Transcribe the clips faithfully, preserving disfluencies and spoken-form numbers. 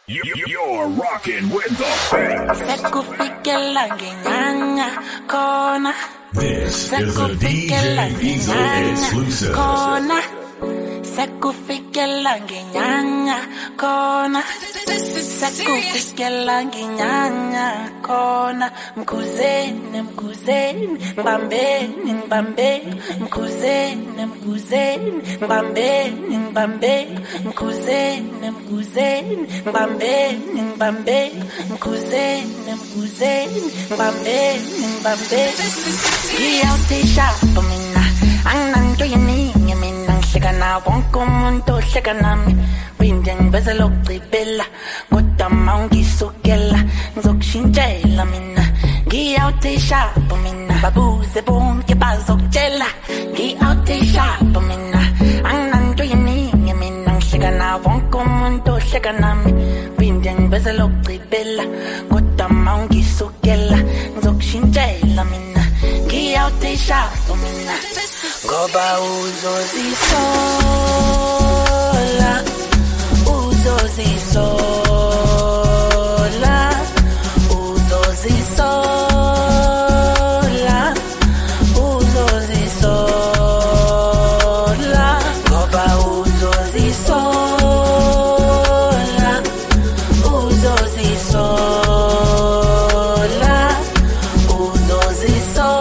You're rocking with the best. This is a D J Diesel exclusive. Sekufikela ngenyanga khona Sekufikela ngenyanga khona Mkhuzeni mkhuzeni ngibambeni ngibambeni Mkhuzeni mkhuzeni ngibambeni ngibambeni Mkhuzeni mkhuzeni ngibambeni ngibambeni Mkhuzeni mkhuzeni ngibambeni ngibambeni Ngiyawuthisha mina anginanto yeningi mina Hleka na wonke umuntu hleka nami Phinde ngibezela ukugcibela kodwa mawungisukela ngizokushintshela mina Ngiyawuthisha mina babuze bonke bazokutshela Ngiyawuthisha mina anginanto yeningi mina Hleka na wonke umuntu hleka nami Phinde ngibezela ukugcibela kodwa mawungisukela ngizokushintshela mina Ngiyawuthisha mina Ngoba uzozisola Uzozisola Uzozisola Uzozisola Ngoba uzozisola Uzozisola Uzozisola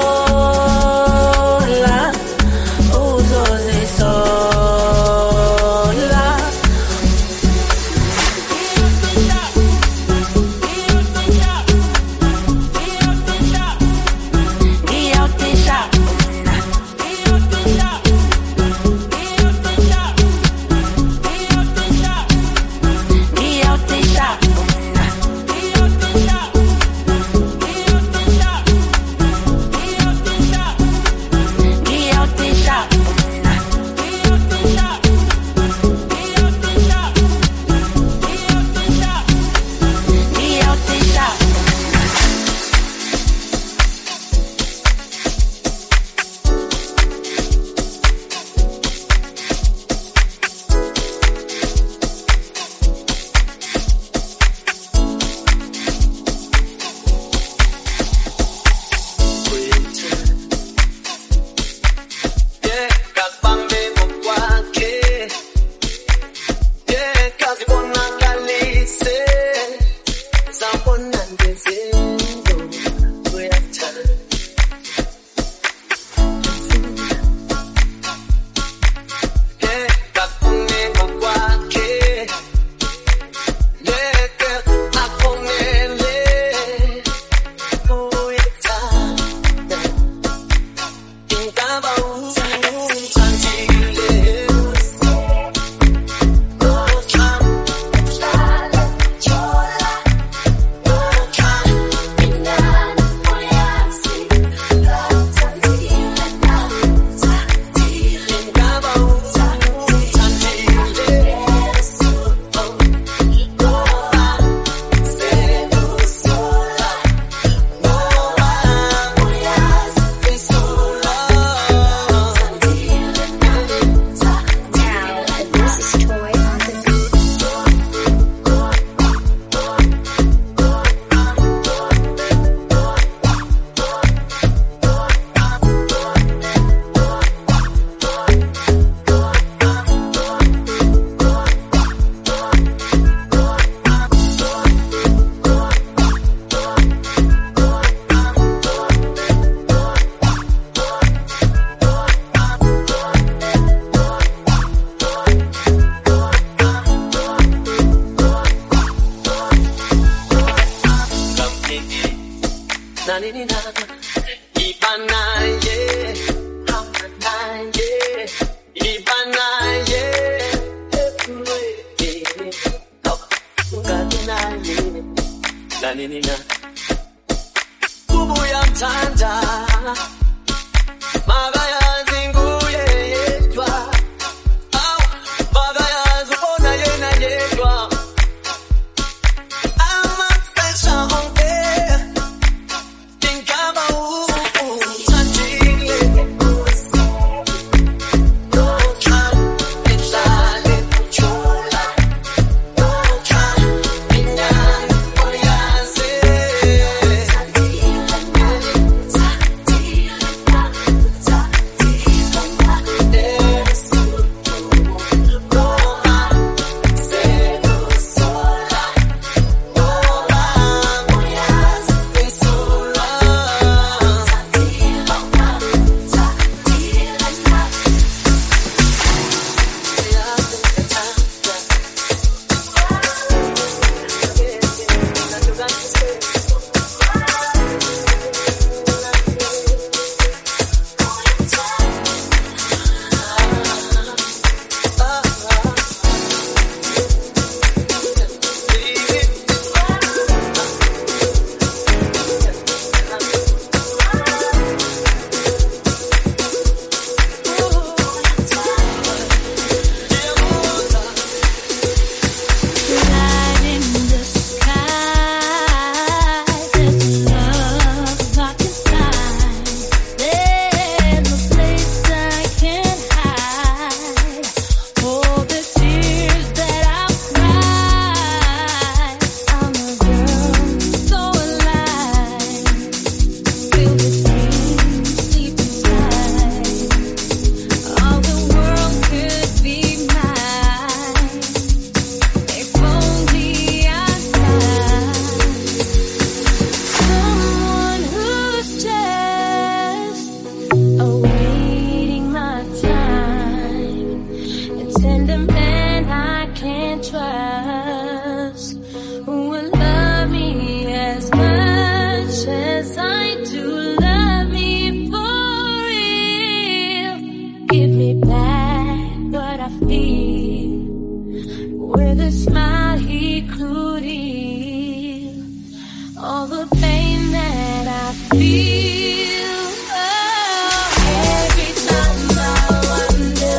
trust, who will love me as much as I do love me for real. Give me back what I feel. With a smile he could heal all the pain that I feel. Oh, every time I wonder,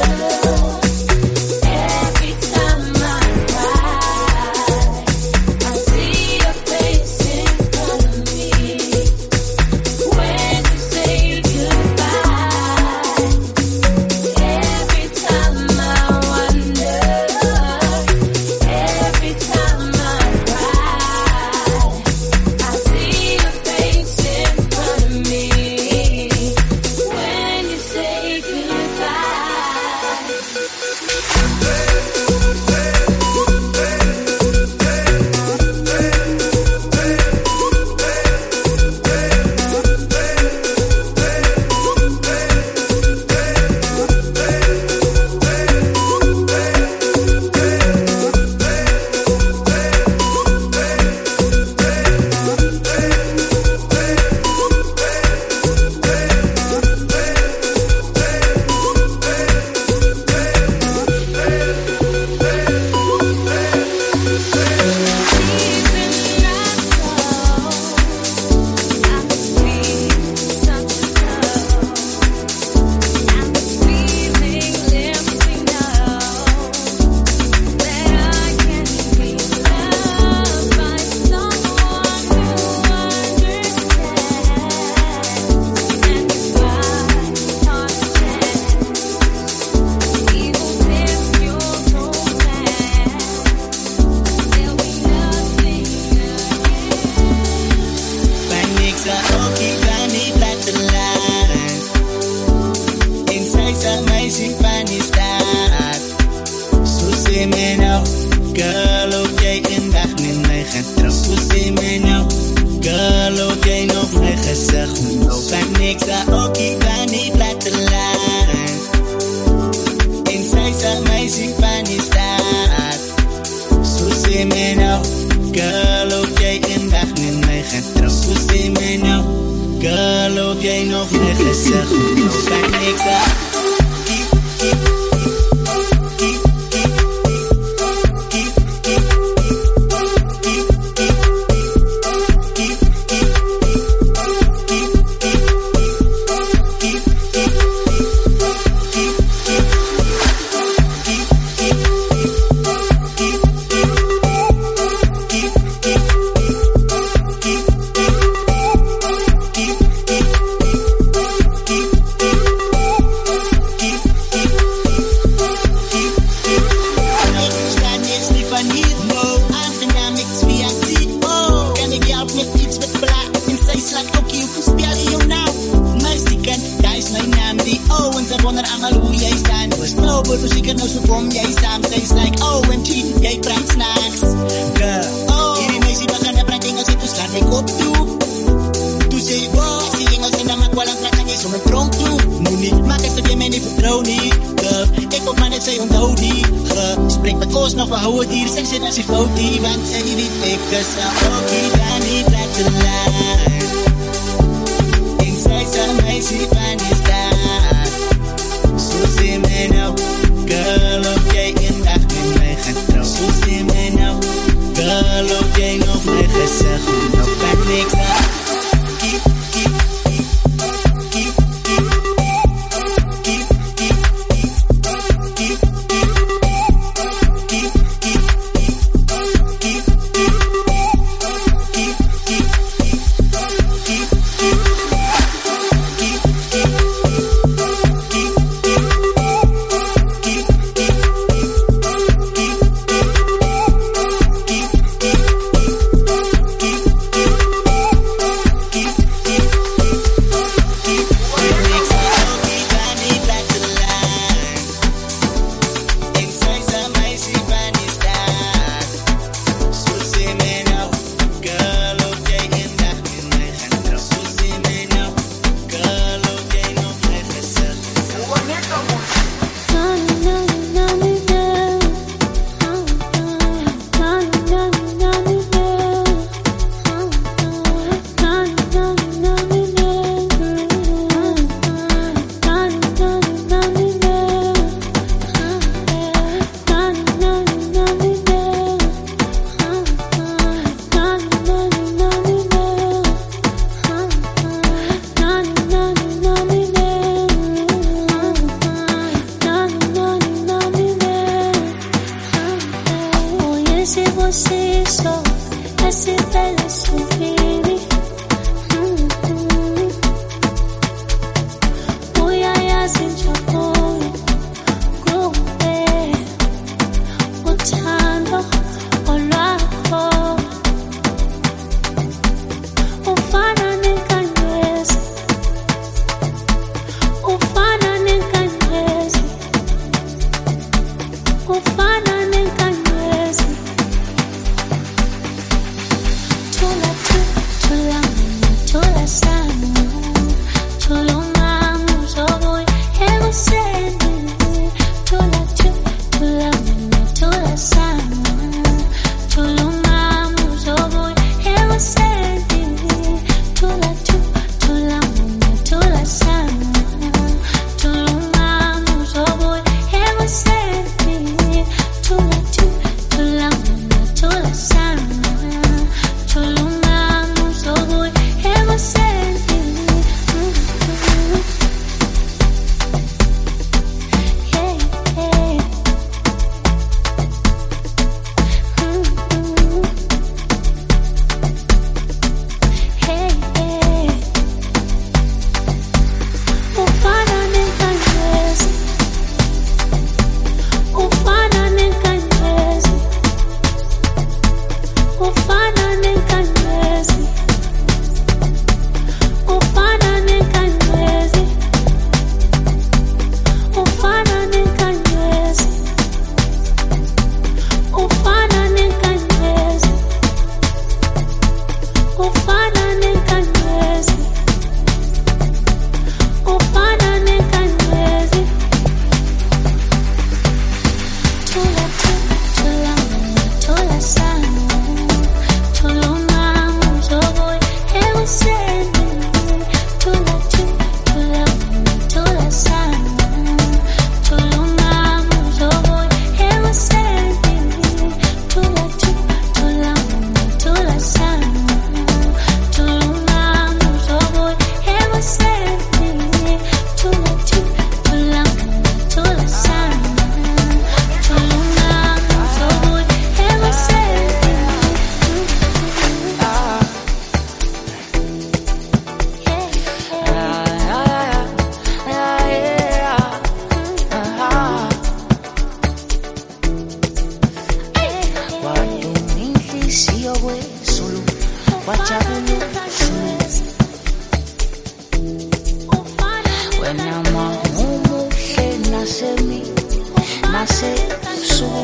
every time I cry, I see your face in front of me. When you say goodbye, every time I wonder, every time I cry, I see your face in front of me. When you say goodbye. Keep isibusiso esivele subili. Uyayazi injabulo kuwe, uthando olwakho ufana nenkanyezi, ufana nenkanyezi, ufana nenkanyezi. Tula tu, tula mina, tula sana, tula ungamu zoboy ekuseni. Tula tu, tula mina, tula sana, tula ungamu zoboy ekuseni. Tula tu, tula mina, tula sana, tula ungamu zoboy ekuseni. Tula tu, tula mina, tula sana, tula ungamu zoboy ekuseni. Yeah, yeah. Hey, hey. Ufana nenkanyezi, ufana nenkanyezi, ufana nenkanyezi, ufana nenkanyezi, ufana nenkanyezi, ufana nenkanyezi, ufana nenkanyezi, ufana nenkanyezi. Tula tu, tula mina, tula sana, tula ungamu zoboy ekuseni. Tula tu, tula mina, tula sana, tula ungamu zoboy ekuseni. Tula tu, tula mina, tula sana, tula ungamu zoboy ekuseni. Tula tu, tula mina, tula sana, tula ungamu zoboy ekuseni. Waduminhlisiyo wezulu wajabulu wena mumuhle nasemi nasebusuku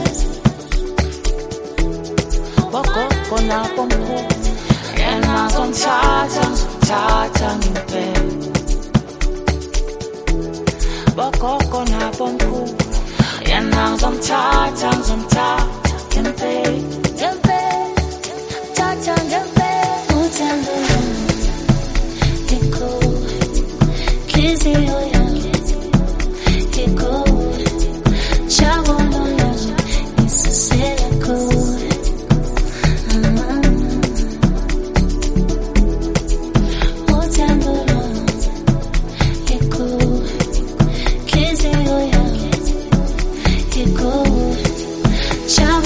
wagogo nabomkhulu yena ngizomthatha ngizomthatha ngempela wagogo nabomkhulu yena ngizomthatha ngizomthatha ngempela ngempela thatha ngempela. Uthando lwami ikuwe, nhliziyo yami ikuwe, jabulu lami ngisusela kuwe. Uthando lwami ikuwe, nhliziyo yami ikuwe, jabulu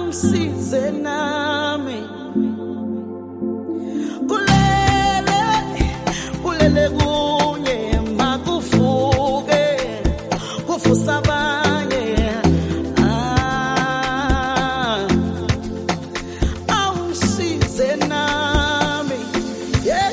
awungisize nami kulele kulele kunye makufuke kufusa abanye ah awungisize nami yeah.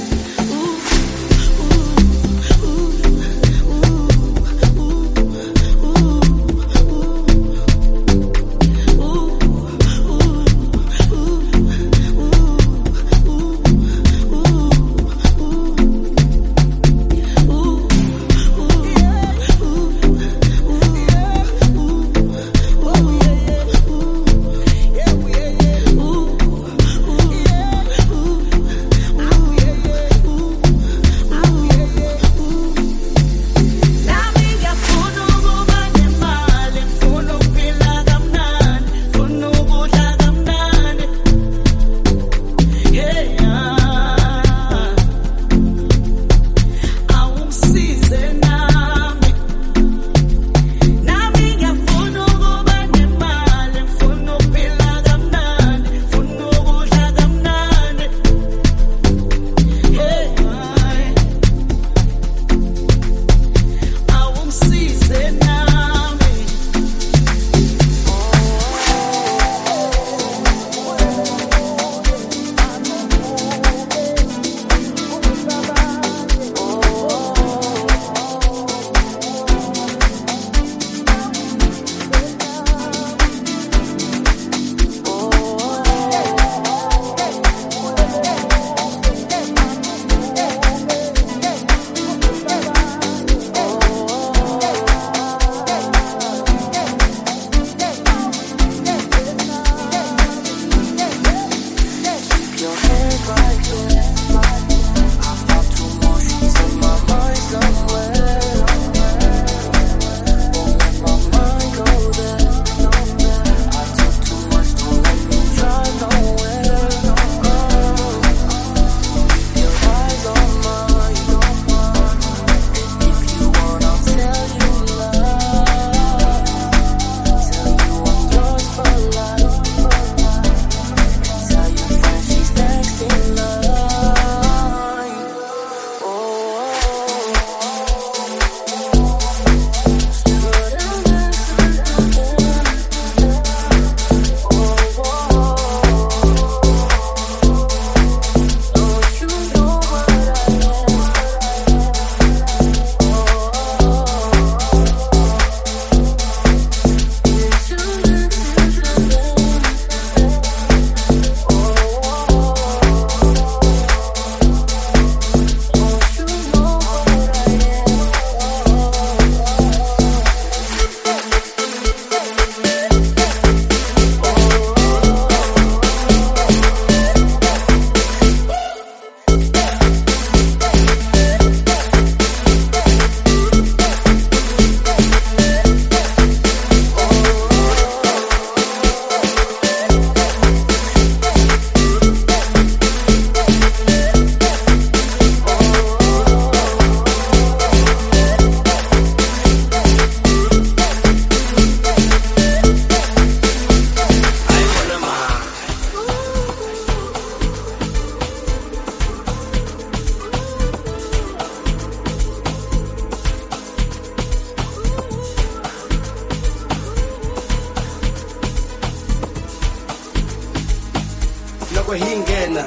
loko hingena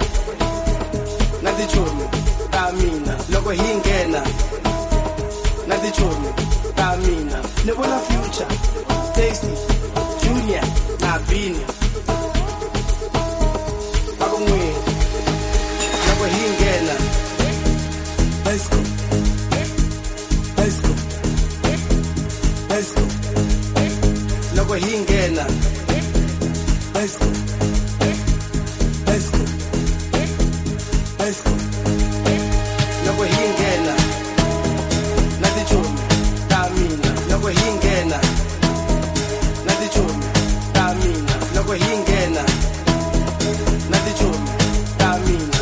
na tichomi ta mina loko hingena na tichomi ta mina ni vona Future Tasty Junior na Bini bako mwe loko hingena let's go let's go let's go loko hingena let's go let's go let's go loko hingena na tichomi ta mina loko hingena na tichomi ta mina loko hingena na tichomi ta mina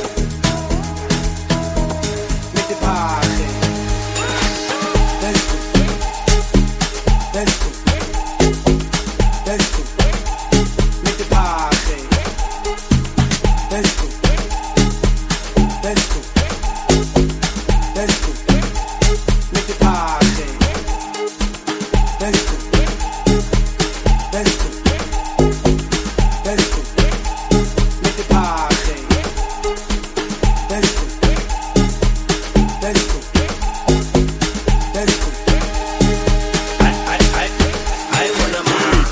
mete pare let's go let's go let's go mete page. Let's go. Let's go. Let's go. Met de page. Let's go. Let's go. Let's go. Met de page. Let's go. Let's go. Let's go. I I I I wanna move.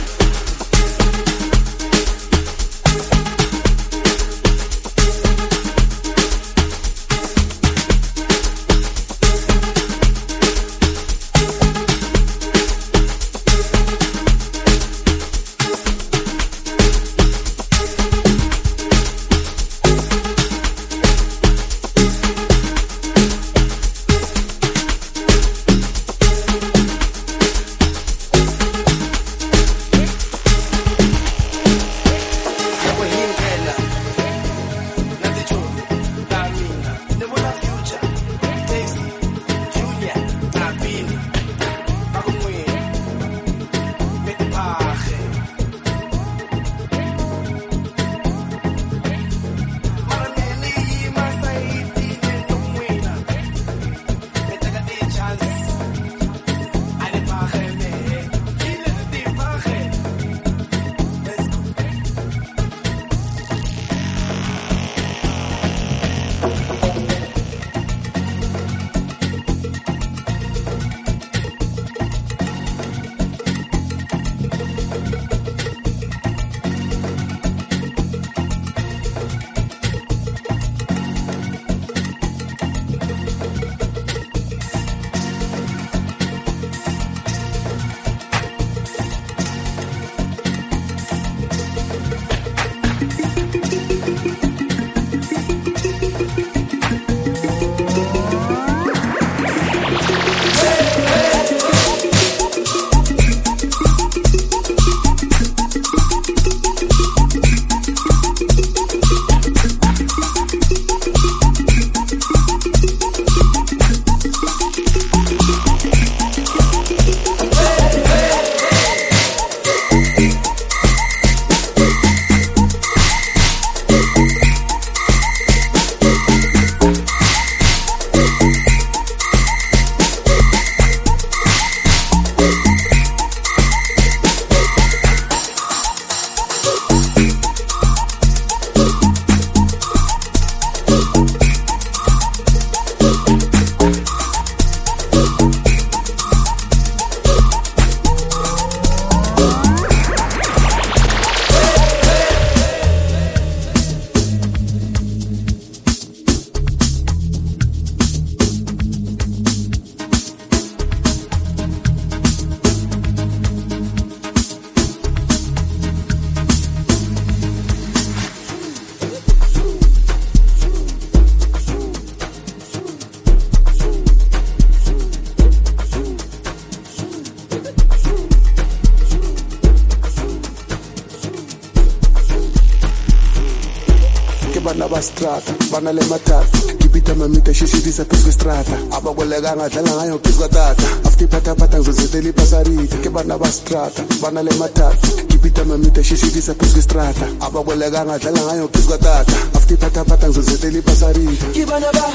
Bana bastrata, bana le matata Kipita mamita shishirisa piswe strata Aba kwelega ngadlala ngayo piswa tata Afti pata pata ngizozetheli pasarita Ke bana bastrata, bana le matata Kipita mamita shishirisa piswe strata Aba kwelega ngadlala ngayo piswa tata Afti pata pata ngizozetheli pasarita Ke bana ba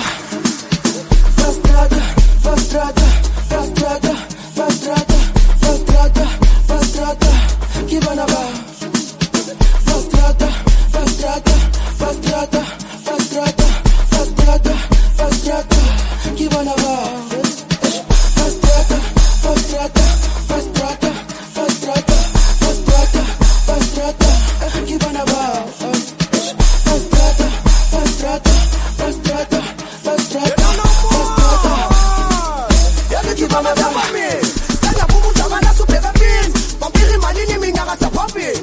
bastrata, bastrata, bastrata, bastrata, bastrata, bastrata Ke bana ba bastrata, bastrata Pastrata, pastrata, pastrata, pastrata, que bana ba. Pastrata, pastrata, pastrata, pastrata, pastrata, pastrata, que bana ba. Pastrata, pastrata, pastrata, pastrata, pastrata. Ya que bana ba. Sana bumu tabana super rapid. Vampire malini minga sa papi.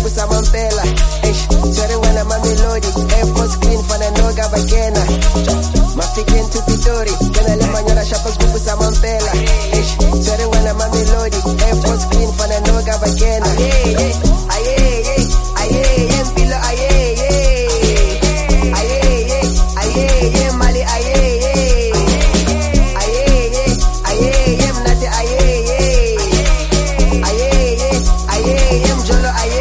kupu samampela. Ish, sorry when I'm a melody. Air Force clean for the no gabagena. Mafikin to Pitori, then I let my yara shapas kupu samampela. Ish, sorry when I'm a melody. Air Force clean for the no gabagena. Aye, aye, aye, aye, aye, pilo aye, aye, aye, aye, aye, mali aye, aye, aye, aye, mnati aye, aye, aye, mjolo aye.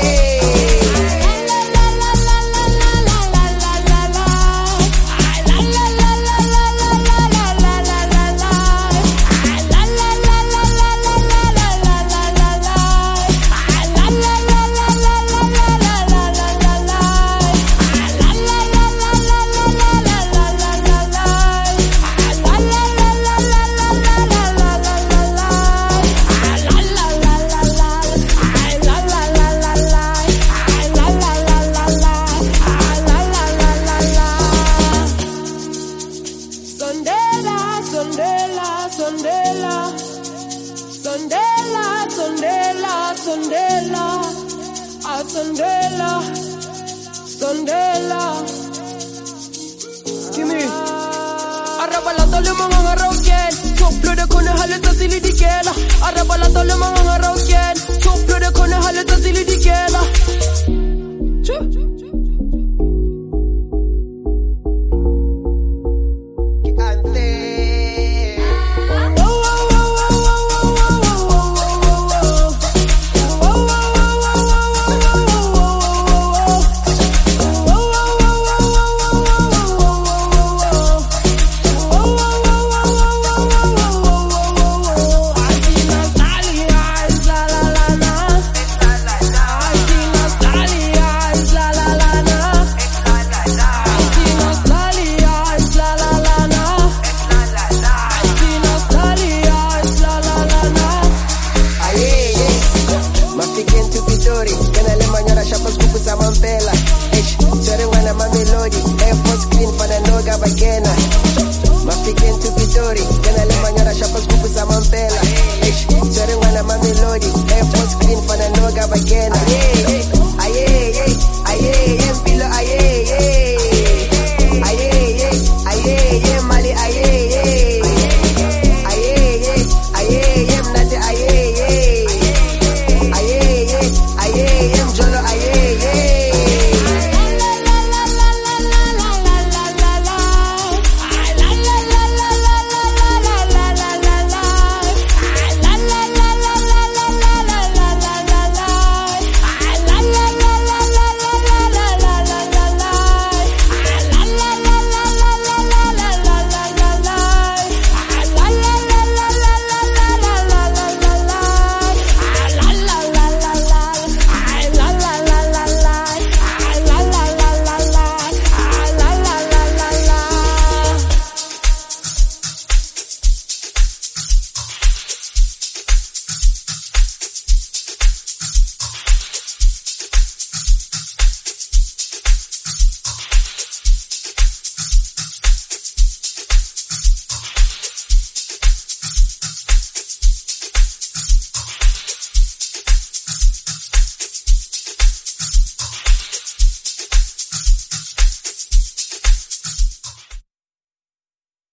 Sondela, Sondela, Kimi, Arabalato le mga rauken, soplo de kone halata sili dikela. Arabalato le mga rauken, soplo de kone halata sili dikela. Air Force clean for the no gabagena.